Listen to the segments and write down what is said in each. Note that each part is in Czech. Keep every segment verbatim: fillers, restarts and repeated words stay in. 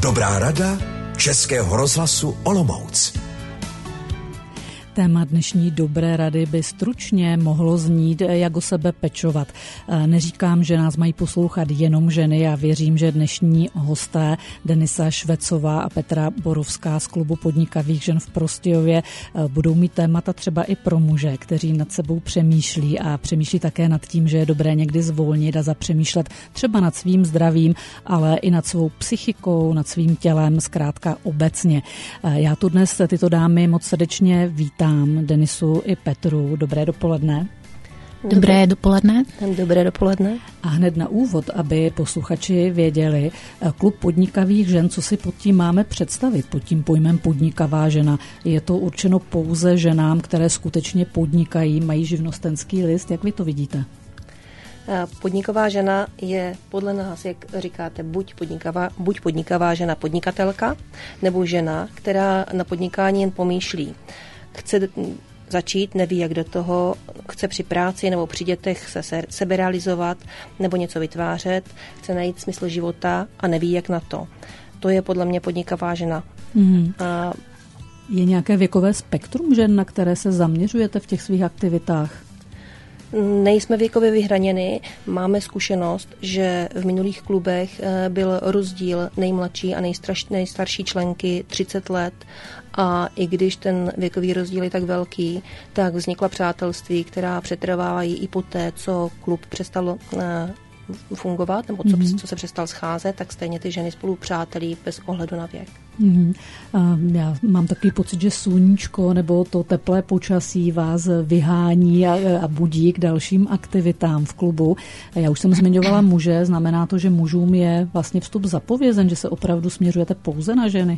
Dobrá rada Českého rozhlasu Olomouc. Téma dnešní dobré rady by stručně mohlo znít, jak o sebe pečovat. Neříkám, že nás mají poslouchat jenom ženy. Já věřím, že dnešní hosté Denisa Švecová a Petra Borovská z Klubu podnikavých žen v Prostějově budou mít témata třeba i pro muže, kteří nad sebou přemýšlí a přemýšlí také nad tím, že je dobré někdy zvolnit a zapřemýšlet třeba nad svým zdravím, ale i nad svou psychikou, nad svým tělem, zkrátka obecně. Já tu dnes tyto dámy moc srdečně vítám. Denisu i Petru. Dobré dopoledne. Dobré dopoledne. Dobré dopoledne. A hned na úvod, aby posluchači věděli, Klub podnikavých žen, co si pod tím máme představit, pod tím pojmem podnikavá žena. Je to určeno pouze ženám, které skutečně podnikají, mají živnostenský list. Jak vy to vidíte? Podniková žena je podle nás, jak říkáte, buď podnikavá, buď podnikavá žena podnikatelka, nebo žena, která na podnikání jen pomýšlí. Chce začít, neví, jak do toho, chce při práci nebo při dětech se sebe realizovat nebo něco vytvářet, chce najít smysl života a neví, jak na to. To je podle mě podnikavá žena. Mm. A je nějaké věkové spektrum žen, na které se zaměřujete v těch svých aktivitách? Nejsme věkově vyhraněni, máme zkušenost, že v minulých klubech byl rozdíl nejmladší a nejstarší členky třicet let a i když ten věkový rozdíl je tak velký, tak vznikla přátelství, která přetrvávají i poté, co klub přestal fungovat, nebo co, mm-hmm. co se přestal scházet, tak stejně ty ženy spolu přátelí bez ohledu na věk. Mm-hmm. Já mám takový pocit, že sluníčko nebo to teplé počasí vás vyhání a, a budí k dalším aktivitám v klubu. Já už jsem zmiňovala muže, znamená to, že mužům je vlastně vstup zapovězen, že se opravdu směřujete pouze na ženy?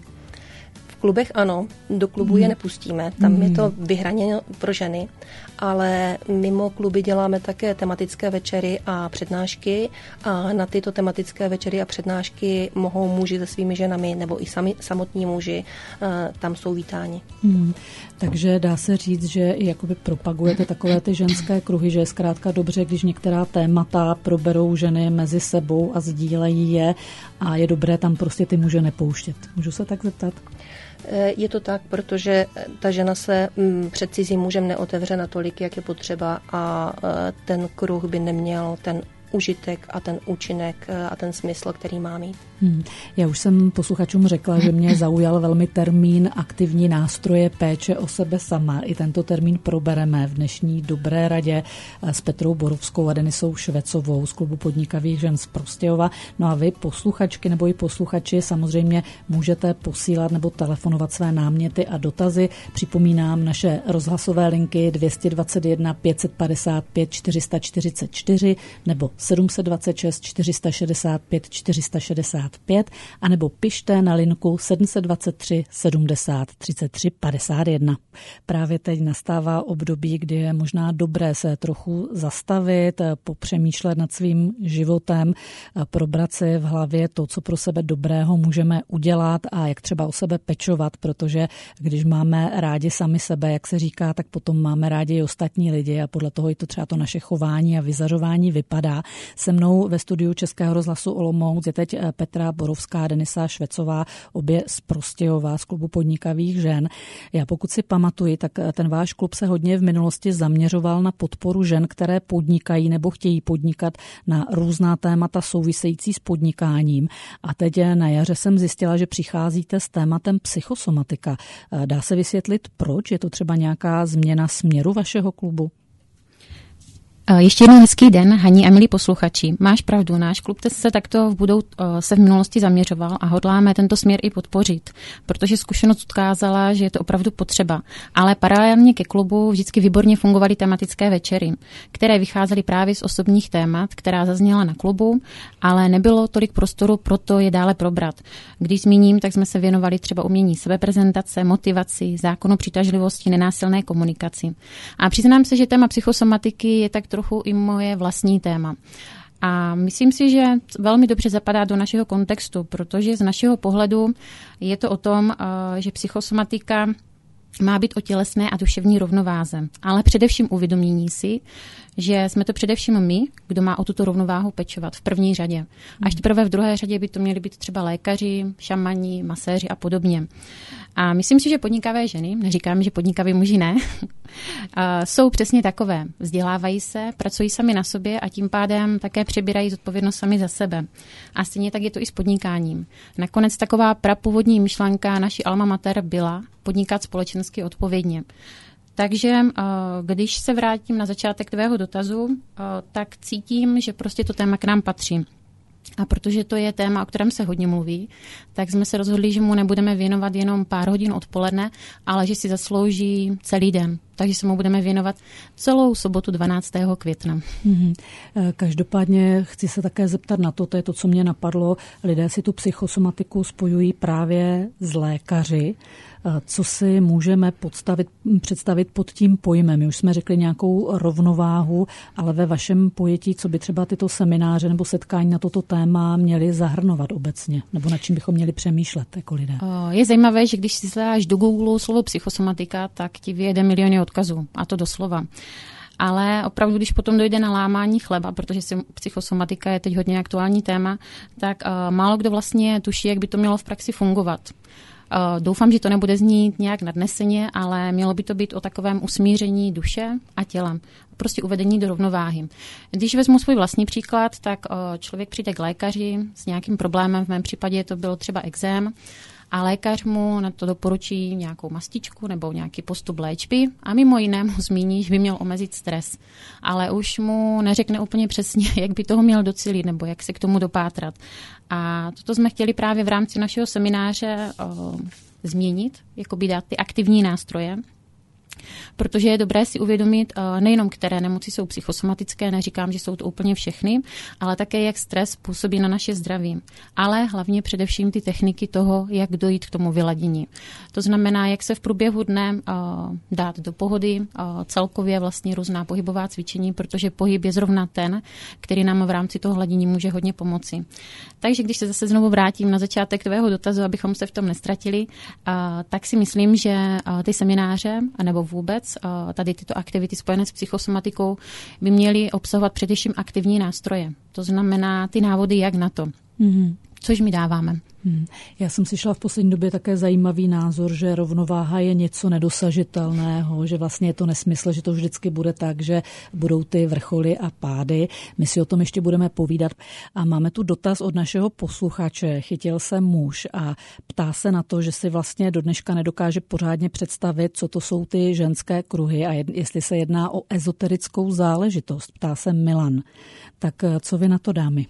V klubech ano, do klubu je nepustíme, tam je to vyhraněno pro ženy, ale mimo kluby děláme také tematické večery a přednášky a na tyto tematické večery a přednášky mohou muži se svými ženami nebo i sami, samotní muži, tam jsou vítáni. Hmm. Takže dá se říct, že jakoby propagujete takové ty ženské kruhy, že je zkrátka dobře, když některá témata proberou ženy mezi sebou a sdílejí je a je dobré tam prostě ty muže nepouštět. Můžu se tak zeptat? Je to tak, protože ta žena se před cizím mužem neotevře natolik, jak je potřeba a ten kruh by neměl ten užitek a ten účinek a ten smysl, který má mít. Hmm. Já už jsem posluchačům řekla, že mě zaujal velmi termín aktivní nástroje péče o sebe sama. I tento termín probereme v dnešní dobré radě s Petrou Borovskou a Denisou Švecovou z Klubu podnikavých žen z Prostějova. No a vy, posluchačky nebo i posluchači, samozřejmě můžete posílat nebo telefonovat své náměty a dotazy. Připomínám naše rozhlasové linky dvě stě dvacet jedna pět padesát pět čtyři sta čtyřicet čtyři nebo sedm set dvacet šest čtyři sta šedesát pět čtyři sta šedesát pět a nebo pište na linku sedm set dvacet tři sedmdesát třicet tři padesát jedna. Právě teď nastává období, kdy je možná dobré se trochu zastavit, popřemýšlet nad svým životem, probrat si v hlavě to, co pro sebe dobrého můžeme udělat a jak třeba o sebe pečovat, protože když máme rádi sami sebe, jak se říká, tak potom máme rádi i ostatní lidi a podle toho i to třeba to naše chování a vyzařování vypadá. Se mnou ve studiu Českého rozhlasu Olomouc je teď Petra Borovská, Denisa Švecová, obě z Prostějova, z Klubu podnikavých žen. Já pokud si pamatuji, tak ten váš klub se hodně v minulosti zaměřoval na podporu žen, které podnikají nebo chtějí podnikat na různá témata související s podnikáním. A teď na jaře jsem zjistila, že přicházíte s tématem psychosomatika. Dá se vysvětlit, proč? Je to třeba nějaká změna směru vašeho klubu? Ještě jednou hezký den, Haní a milí posluchači. Máš pravdu, náš klub se takto v budou, se v minulosti zaměřoval a hodláme tento směr i podpořit, protože zkušenost ukázala, že je to opravdu potřeba. Ale paralelně ke klubu vždycky výborně fungovaly tematické večery, které vycházely právě z osobních témat, která zazněla na klubu, ale nebylo tolik prostoru pro to je dále probrat. Když zmíním, tak jsme se věnovali třeba umění sebeprezentace, motivaci, zákonu přitažlivosti, nenásilné komunikaci. A přiznám se, že téma psychosomatiky je tak trochu i moje vlastní téma. A myslím si, že velmi dobře zapadá do našeho kontextu, protože z našeho pohledu je to o tom, že psychosomatika má být o tělesné a duševní rovnováze, ale především uvědomění si, že jsme to především my, kdo má o tuto rovnováhu pečovat v první řadě. Až teprve v druhé řadě by to měli být třeba lékaři, šamani, maséři a podobně. A myslím si, že podnikavé ženy, neříkám, že podnikaví muži ne, jsou přesně takové. Vzdělávají se, pracují sami na sobě a tím pádem také přebírají zodpovědnost sami za sebe. A stejně tak je to i s podnikáním. Nakonec taková prapůvodní myšlenka naší alma mater byla podnikat společensky odpovědně. Takže když se vrátím na začátek tvého dotazu, tak cítím, že prostě to téma k nám patří. A protože to je téma, o kterém se hodně mluví, tak jsme se rozhodli, že mu nebudeme věnovat jenom pár hodin odpoledne, ale že si zaslouží celý den. Takže se mu budeme věnovat celou sobotu dvanáctého května. Mm-hmm. Každopádně chci se také zeptat na to, to je to, co mě napadlo. Lidé si tu psychosomatiku spojují právě s lékaři. Co si můžeme podstavit, představit pod tím pojmem? My už jsme řekli nějakou rovnováhu, ale ve vašem pojetí, co by třeba tyto semináře nebo setkání na toto téma měly zahrnovat obecně? Nebo nad čím bychom měli přemýšlet jako lidé? Je zajímavé, že když si zadáš do Google slovo psychosomatika, tak ti vyjede miliony odkazů, a to doslova. Ale opravdu, když potom dojde na lámání chleba, protože psychosomatika je teď hodně aktuální téma, tak uh, málo kdo vlastně tuší, jak by to mělo v praxi fungovat. Uh, doufám, že to nebude znít nějak nadneseně, ale mělo by to být o takovém usmíření duše a těla. Prostě uvedení do rovnováhy. Když vezmu svůj vlastní příklad, tak uh, člověk přijde k lékaři s nějakým problémem, v mém případě to bylo třeba ekzém, a lékař mu na to doporučí nějakou mastičku nebo nějaký postup léčby a mimo jiné mu zmíní, že by měl omezit stres. Ale už mu neřekne úplně přesně, jak by toho měl docílit nebo jak se k tomu dopátrat. A toto jsme chtěli právě v rámci našeho semináře o, změnit, jakoby dát ty aktivní nástroje, protože je dobré si uvědomit nejenom, které nemoci jsou psychosomatické, neříkám, že jsou to úplně všechny, ale také, jak stres působí na naše zdraví. Ale hlavně především ty techniky toho, jak dojít k tomu vyladění. To znamená, jak se v průběhu dne dát do pohody, celkově vlastně různá pohybová cvičení, protože pohyb je zrovna ten, který nám v rámci toho hladění může hodně pomoci. Takže když se zase znovu vrátím na začátek tvého dotazu, abychom se v tom nestratili, tak si myslím, že ty semináře nebo vůbec tady tyto aktivity spojené s psychosomatikou by měly obsahovat především aktivní nástroje. To znamená ty návody, jak na to. Mm-hmm. Což my dáváme. Hmm. Já jsem slyšela v poslední době také zajímavý názor, že rovnováha je něco nedosažitelného, že vlastně je to nesmysl, že to vždycky bude tak, že budou ty vrcholy a pády. My si o tom ještě budeme povídat. A máme tu dotaz od našeho posluchače. Chytil se muž a ptá se na to, že si vlastně do dneška nedokáže pořádně představit, co to jsou ty ženské kruhy a jestli se jedná o ezoterickou záležitost. Ptá se Milan. Tak co vy na to, dámy?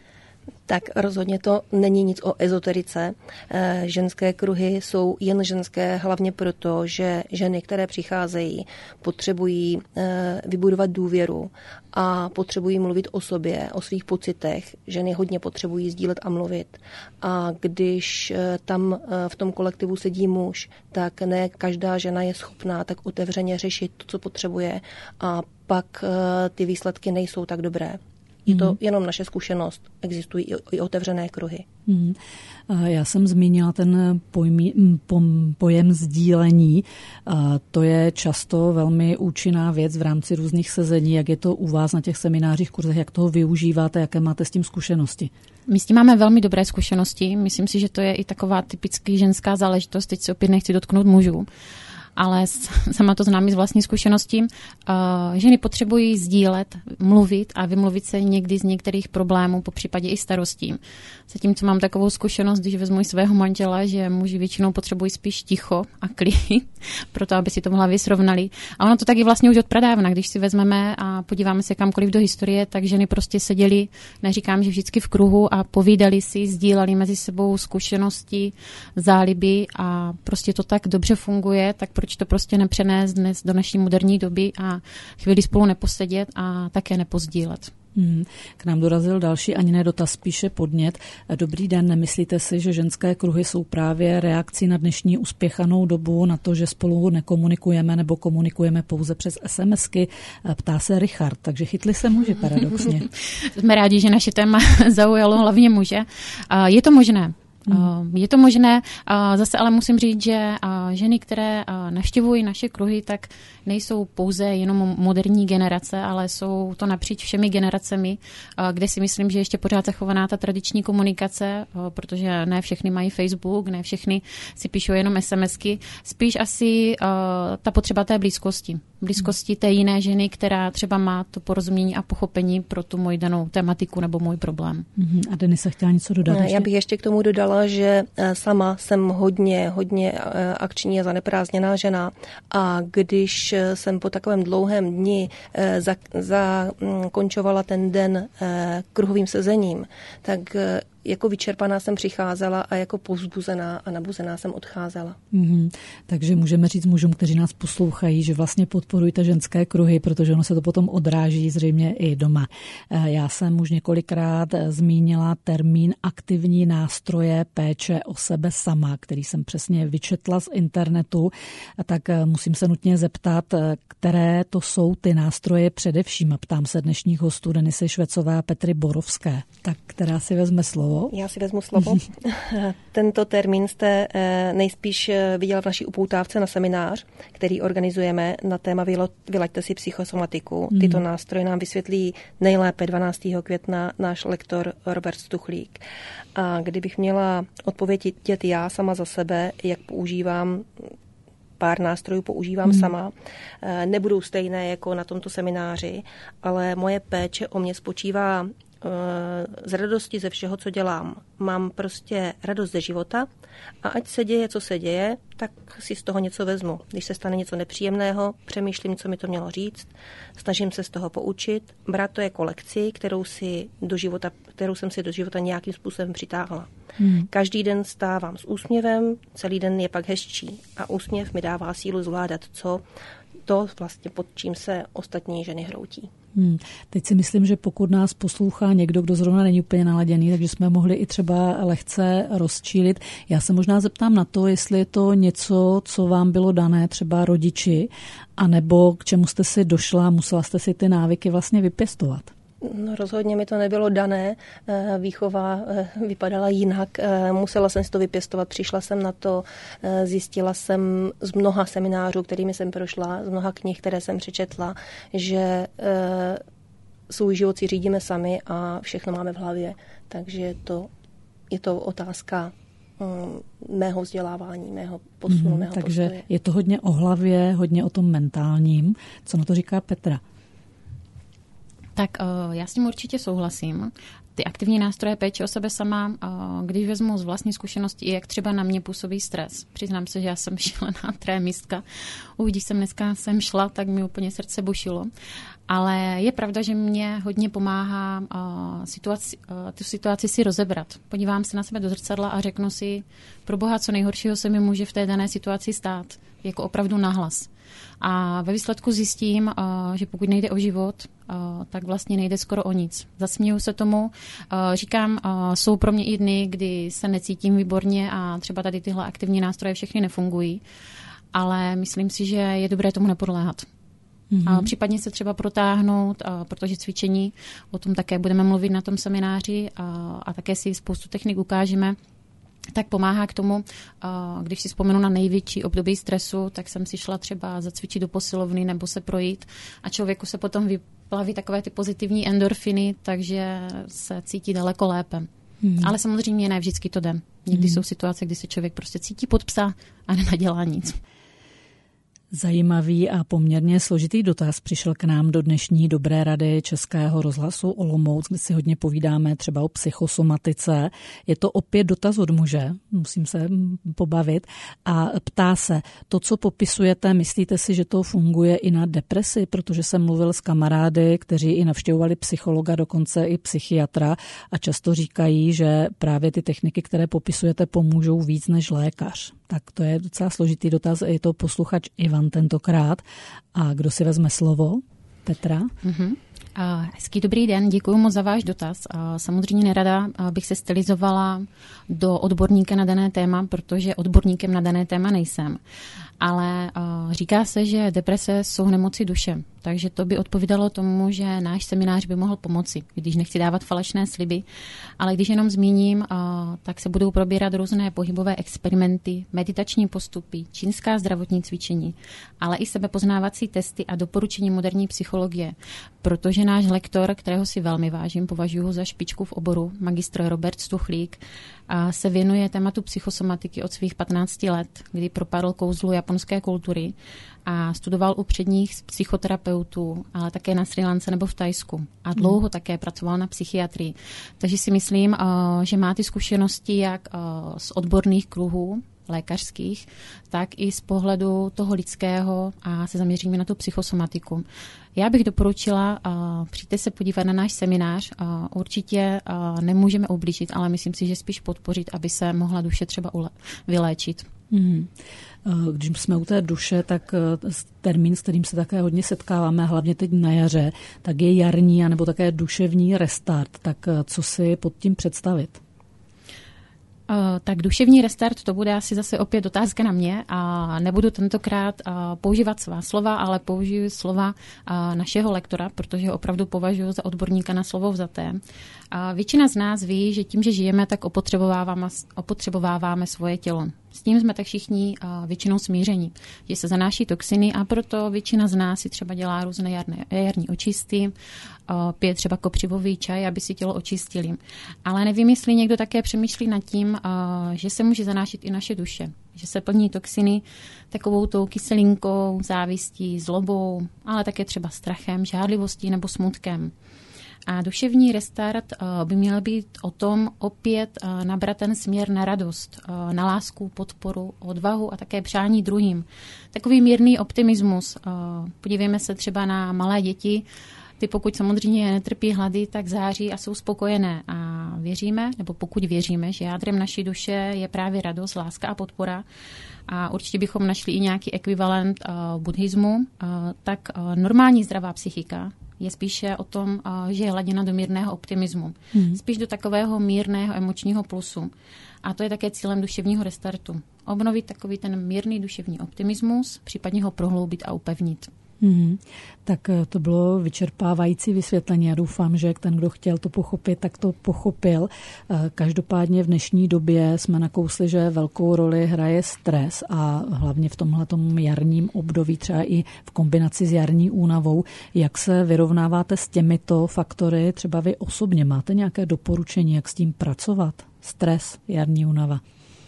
Tak rozhodně to není nic o ezoterice. Ženské kruhy jsou jen ženské hlavně proto, že ženy, které přicházejí, potřebují vybudovat důvěru a potřebují mluvit o sobě, o svých pocitech. Ženy hodně potřebují sdílet a mluvit. A když tam v tom kolektivu sedí muž, tak ne každá žena je schopná tak otevřeně řešit to, co potřebuje, a pak ty výsledky nejsou tak dobré. Je to jenom naše zkušenost. Existují i otevřené kruhy. Mm. Já jsem zmínila ten pojmí, pojem sdílení. To je často velmi účinná věc v rámci různých sezení. Jak je to u vás na těch seminářích, kurzech, jak toho využíváte, jaké máte s tím zkušenosti? My s tím máme velmi dobré zkušenosti. Myslím si, že to je i taková typicky ženská záležitost. Teď se opět nechci dotknout mužů, ale sama to znám z vlastní zkušenosti. Ženy potřebují sdílet, mluvit a vymluvit se někdy z některých problémů, po případě i starostí. Zatímco mám takovou zkušenost, když vezmu svého manžela, že muži většinou potřebují spíš ticho a klid, proto aby si to v hlavě srovnali. A ono to taky vlastně už od pradávna, když si vezmeme a podíváme se kamkoliv do historie, tak ženy prostě seděly, neříkám, že vždycky v kruhu, a povídali si, sdíleli mezi sebou zkušenosti, záliby, a prostě to tak dobře funguje, tak proč to prostě nepřenést dnes do naší moderní doby a chvíli spolu neposedět a také nepozdílet. Hmm. K nám dorazil další Aniné dotaz, spíše podnět. Dobrý den, nemyslíte si, že ženské kruhy jsou právě reakcí na dnešní uspěchanou dobu, na to, že spolu nekomunikujeme nebo komunikujeme pouze přes SMSky? Ptá se Richard, takže chytli se muži paradoxně. Jsme rádi, že naše téma zaujalo hlavně muže. Je to možné. Hmm. Je to možné, zase ale musím říct, že ženy, které navštěvují naše kruhy, tak nejsou pouze jenom moderní generace, ale jsou to napříč všemi generacemi, kde si myslím, že ještě pořád zachovaná ta tradiční komunikace, protože ne všechny mají Facebook, ne všechny si píšou jenom SMSky, spíš asi ta potřeba té blízkosti. Blízkosti té jiné ženy, která třeba má to porozumění a pochopení pro tu moji danou tematiku nebo můj problém. A Denisa chtěla něco dodat? Já ještě? bych ještě k tomu dodala, že sama jsem hodně, hodně akční a zaneprázdněná žena a když jsem po takovém dlouhém dni zakončovala ten den kruhovým sezením, tak jako vyčerpaná jsem přicházela a jako povzbuzená a nabuzená jsem odcházela. Mm-hmm. Takže můžeme říct mužům, kteří nás poslouchají, že vlastně podporujte ženské kruhy, protože ono se to potom odráží zřejmě i doma. Já jsem už několikrát zmínila termín aktivní nástroje péče o sebe sama, který jsem přesně vyčetla z internetu, tak musím se nutně zeptat, které to jsou ty nástroje především. A ptám se dnešních hostů Denisy Švecové a Petry Borovské. Tak která si vezme slovo? Já si vezmu slovo. Tento termín jste nejspíš viděla v naší upoutávce na seminář, který organizujeme na téma Vylaďte si psychosomatiku. Hmm. Tyto nástroje nám vysvětlí nejlépe dvanáctého května náš lektor Robert Stuchlík. A kdybych měla odpovědět já sama za sebe, jak používám pár nástrojů používám hmm. sama. Nebudou stejné jako na tomto semináři, ale moje péče o mě spočívá z radosti ze všeho, co dělám. Mám prostě radost ze života a ať se děje, co se děje, tak si z toho něco vezmu. Když se stane něco nepříjemného, přemýšlím, co mi to mělo říct, snažím se z toho poučit, brát to jako lekci, kterou, si do života, kterou jsem si do života nějakým způsobem přitáhla. Hmm. Každý den stávám s úsměvem, celý den je pak hezčí a úsměv mi dává sílu zvládat, co to vlastně pod čím se ostatní ženy hroutí. Hmm. Teď si myslím, že pokud nás poslouchá někdo, kdo zrovna není úplně naladěný, takže jsme mohli i třeba lehce rozčílit. Já se možná zeptám na to, jestli je to něco, co vám bylo dané třeba rodiči, anebo k čemu jste si došla, musela jste si ty návyky vlastně vypěstovat. No, rozhodně mi to nebylo dané, výchova vypadala jinak, musela jsem si to vypěstovat, přišla jsem na to, zjistila jsem z mnoha seminářů, kterými jsem prošla, z mnoha knih, které jsem přečetla, že svůj život si řídíme sami a všechno máme v hlavě, takže to, je to otázka mého vzdělávání, mého posunu, mm, mého takže postoje. Je to hodně o hlavě, hodně o tom mentálním. Co na to říká Petra? Tak já s tím určitě souhlasím. Ty aktivní nástroje péče o sebe sama, když vezmu z vlastní zkušenosti, jak třeba na mě působí stres. Přiznám se, že já jsem šílená trémistka. Když jsem dneska sem šla, tak mi úplně srdce bušilo. Ale je pravda, že mě hodně pomáhá situaci, tu situaci si rozebrat. Podívám se na sebe do zrcadla a řeknu si, pro boha, co nejhoršího se mi může v té dané situaci stát. Jako opravdu nahlas. A ve výsledku zjistím, že pokud nejde o život, tak vlastně nejde skoro o nic. Zasměju se tomu, říkám, jsou pro mě i dny, kdy se necítím výborně a třeba tady tyhle aktivní nástroje všechny nefungují, ale myslím si, že je dobré tomu nepodléhat. Mm-hmm. A případně se třeba protáhnout, protože cvičení, o tom také budeme mluvit na tom semináři a, a také si spoustu technik ukážeme, tak pomáhá k tomu, když si vzpomenu na největší období stresu, tak jsem si šla třeba zacvičit do posilovny nebo se projít a člověku se potom vyplaví takové ty pozitivní endorfiny, takže se cítí daleko lépe. Hmm. Ale samozřejmě ne vždycky to jde. Někdy hmm. jsou situace, kdy se člověk prostě cítí pod psa a nenadělá nic. Zajímavý a poměrně složitý dotaz přišel k nám do dnešní Dobré rady Českého rozhlasu Olomouc, kde si hodně povídáme třeba o psychosomatice. Je to opět dotaz od muže, musím se pobavit, a ptá se, to, co popisujete, myslíte si, že to funguje i na depresi? Protože jsem mluvil s kamarády, kteří i navštěvovali psychologa, dokonce i psychiatra a často říkají, že právě ty techniky, které popisujete, pomůžou víc než lékař. Tak to je docela složitý dotaz, je to posluchač Ivan tentokrát. A kdo si vezme slovo? Petra? Mm-hmm. Hezký dobrý den, děkuji moc za váš dotaz. Samozřejmě nerada bych se stylizovala do odborníka na dané téma, protože odborníkem na dané téma nejsem. Ale říká se, že deprese jsou nemoci duše. takže to by odpovídalo tomu, že náš seminář by mohl pomoci, když nechci dávat falešné sliby, ale když jenom zmíním, tak se budou probírat různé pohybové experimenty, meditační postupy, čínská zdravotní cvičení, ale i sebepoznávací testy a doporučení moderní psychologie, protože náš lektor, kterého si velmi vážím, považuji za špičku v oboru, magistr Robert Stuchlík, a se věnuje tématu psychosomatiky od svých patnácti let, kdy propadl kouzlu japonské kultury a studoval u předních psychoterapeutů, ale také na Srí Lance nebo v Thajsku. A dlouho hmm. také pracoval na psychiatrii. Takže si myslím, že má ty zkušenosti jak z odborných kruhů, lékařských, tak i z pohledu toho lidského a se zaměříme na tu psychosomatiku. Já bych doporučila, uh, přijďte se podívat na náš seminář. Uh, určitě uh, nemůžeme ublížit, ale myslím si, že spíš podpořit, aby se mohla duše třeba ule- vyléčit. Hmm. Když jsme u té duše, tak termín, s kterým se také hodně setkáváme, hlavně teď na jaře, tak je jarní anebo také duševní restart. Tak co si pod tím představit? Uh, tak duševní restart, to bude asi zase opět otázka na mě a nebudu tentokrát uh, používat svá slova, ale použiju slova uh, našeho lektora, protože ho opravdu považuji za odborníka na slovo vzaté. Uh, většina z nás ví, že tím, že žijeme, tak opotřebováváme, opotřebováváme svoje tělo. S tím jsme tak všichni uh, většinou smíření, že se zanáší toxiny a proto většina z nás si třeba dělá různé jarné, jarní očisty, uh, pije třeba kopřivový čaj, aby si tělo očistili. Ale nevím, jestli někdo také přemýšlí nad tím, uh, že se může zanášet i naše duše, že se plní toxiny takovou tou kyselinkou, závistí, zlobou, ale také třeba strachem, žádlivostí nebo smutkem. A duševní restart by měl být o tom opět nabrat ten směr na radost, na lásku, podporu, odvahu a také přání druhým. Takový mírný optimismus. Podívejme se třeba na malé děti, ty pokud samozřejmě netrpí hlady, tak září a jsou spokojené. A věříme, nebo pokud věříme, že jádrem naší duše je právě radost, láska a podpora, a určitě bychom našli i nějaký ekvivalent uh, buddhismu, uh, tak uh, normální zdravá psychika je spíše o tom, uh, že je laděna do mírného optimismu. Hmm. Spíš do takového mírného emočního plusu. A to je také cílem duševního restartu. Obnovit takový ten mírný duševní optimismus, případně ho prohloubit a upevnit. Hmm. Tak to bylo vyčerpávající vysvětlení. Já doufám, že ten, kdo chtěl to pochopit, tak to pochopil. Každopádně v dnešní době jsme nakousli, že velkou roli hraje stres a hlavně v tomhletom jarním období, třeba i v kombinaci s jarní únavou. Jak se vyrovnáváte s těmito faktory? Třeba vy osobně máte nějaké doporučení, jak s tím pracovat? Stres, jarní únava.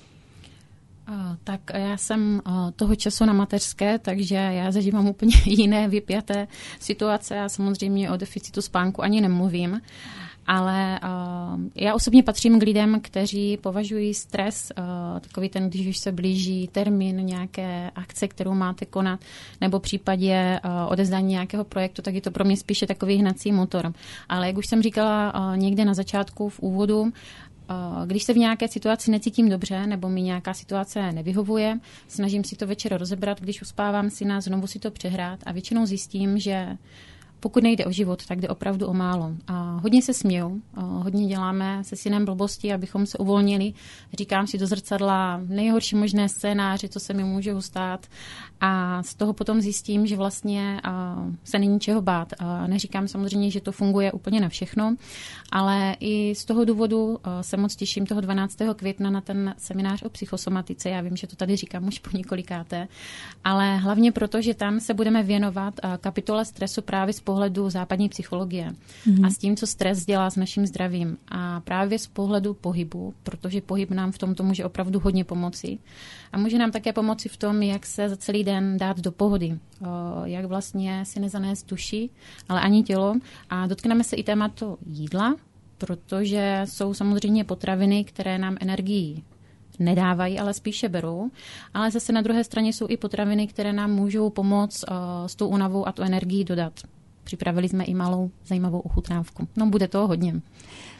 Tak já jsem toho času na mateřské, takže já zažívám úplně jiné vypjaté situace. Já samozřejmě o deficitu spánku ani nemluvím, ale já osobně patřím k lidem, kteří považují stres, takový ten, když už se blíží termín nějaké akce, kterou máte konat, nebo v případě odezdání nějakého projektu, tak je to pro mě spíše takový hnací motor. Ale jak už jsem říkala někde na začátku v úvodu, když se v nějaké situaci necítím dobře nebo mi nějaká situace nevyhovuje, snažím si to večer rozebrat, když uspávám syna, znovu si to přehrát a většinou zjistím, že pokud nejde o život, tak jde opravdu o málo. A hodně se směju, hodně děláme se synem blbosti, abychom se uvolnili. Říkám si do zrcadla nejhorší možné scénáře, co se mi může stát. A z toho potom zjistím, že vlastně se není čeho bát. A neříkám samozřejmě, že to funguje úplně na všechno, ale i z toho důvodu se moc těším toho dvanáctého května na ten seminář o psychosomatice. Já vím, že to tady říkám už po několikáté, ale hlavně proto, že tam se budeme věnovat kapitole stresu právě z pohledu západní psychologie mm. a s tím, co stres dělá s naším zdravím. A právě z pohledu pohybu, protože pohyb nám v tomto může opravdu hodně pomoci. A může nám také pomoci v tom, jak se za celý den dát do pohody. O, jak vlastně si nezanést duši, ale ani tělo. A dotkneme se i tématu jídla, protože jsou samozřejmě potraviny, které nám energii nedávají, ale spíše berou. Ale zase na druhé straně jsou i potraviny, které nám můžou pomoct o, s tou únavou a tu energii dodat. Připravili jsme i malou zajímavou ochutnávku. No, bude toho hodně.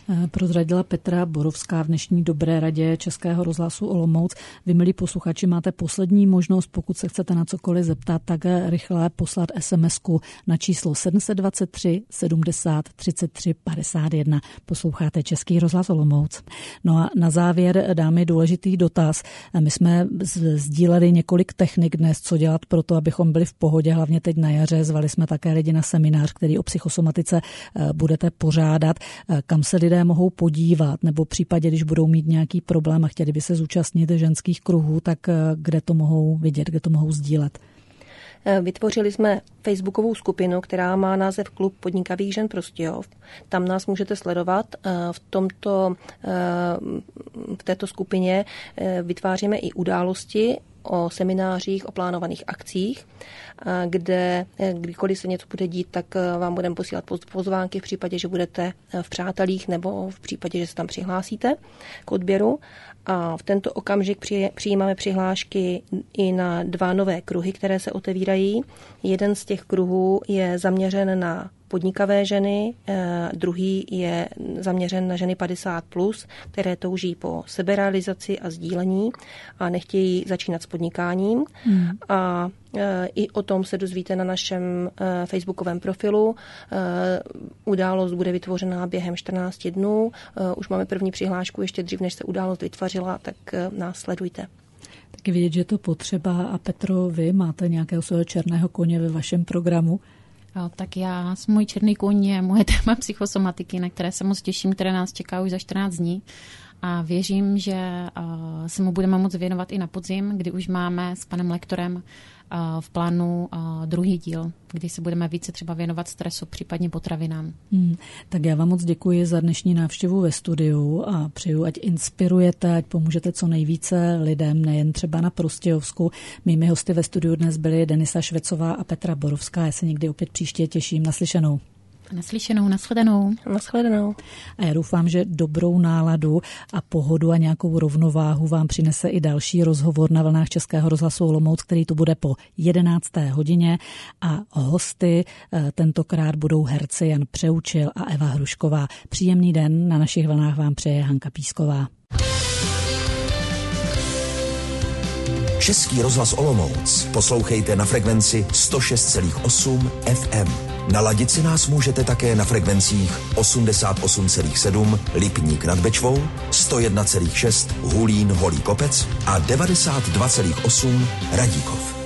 Prozradila Petra Borovská v dnešní Dobré radě Českého rozhlasu Olomouc. Vy, milí posluchači, máte poslední možnost, pokud se chcete na cokoliv zeptat, tak rychle poslat SMSku na číslo sedm set dvacet tři sedmdesát třicet tři padesát jedna. Posloucháte Český rozhlas Olomouc. No a na závěr, dámy, důležitý dotaz. My jsme sdíleli několik technik dnes, co dělat pro to, abychom byli v pohodě, hlavně teď na jaře. Zvali jsme také lidi na seminář, který o psychosomatice budete pořádat. Kam se lidé mohou podívat, nebo v případě, když budou mít nějaký problém a chtěli by se zúčastnit ženských kruhů, tak kde to mohou vidět, kde to mohou sdílet? Vytvořili jsme facebookovou skupinu, která má název Klub podnikavých žen Prostějov. Tam nás můžete sledovat. V, tomto, v této skupině vytváříme i události o seminářích, o plánovaných akcích, kde kdykoliv se něco bude dít, tak vám budeme posílat pozvánky v případě, že budete v přátelích nebo v případě, že se tam přihlásíte k odběru. A v tento okamžik přijímáme přihlášky i na dva nové kruhy, které se otevírají. Jeden z těch kruhů je zaměřen na podnikavé ženy, druhý je zaměřen na ženy padesát plus, které touží po seberealizaci a sdílení a nechtějí začínat s podnikáním. Hmm. A i o tom se dozvíte na našem facebookovém profilu. Událost bude vytvořena během čtrnácti dnů. Už máme první přihlášku, ještě dřív, než se událost vytvořila, tak nás sledujte. Taky vidět, že je to potřeba. A Petro, vy máte nějakého svého černého koně ve vašem programu? Tak já, můj černý kůň je moje téma psychosomatiky, na které se moc těším, které nás čeká už za čtrnáct dní. A věřím, že se mu budeme moct věnovat i na podzim, kdy už máme s panem lektorem v plánu druhý díl, kdy se budeme více třeba věnovat stresu, případně potravinám. Hmm, tak já vám moc děkuji za dnešní návštěvu ve studiu a přeju, ať inspirujete, ať pomůžete co nejvíce lidem, nejen třeba na Prostějovsku. Mými hosty ve studiu dnes byly Denisa Švecová a Petra Borovská. Já se někdy opět příště těším. Naslyšenou. Naslyšenou, nashledanou. Nashledanou. A já doufám, že dobrou náladu a pohodu a nějakou rovnováhu vám přinese i další rozhovor na vlnách Českého rozhlasu Olomouc, který tu bude po jedenácté hodině a hosty tentokrát budou herci Jan Přeučil a Eva Hrušková. Příjemný den na našich vlnách vám přeje Hanka Písková. Český rozhlas Olomouc poslouchejte na frekvenci sto šest celá osm F M. Naladit si nás můžete také na frekvencích osmdesát osm celá sedm Lipník nad Bečvou, sto jedna celá šest Hulín Holý Kopec a devadesát dva celá osm Radíkov.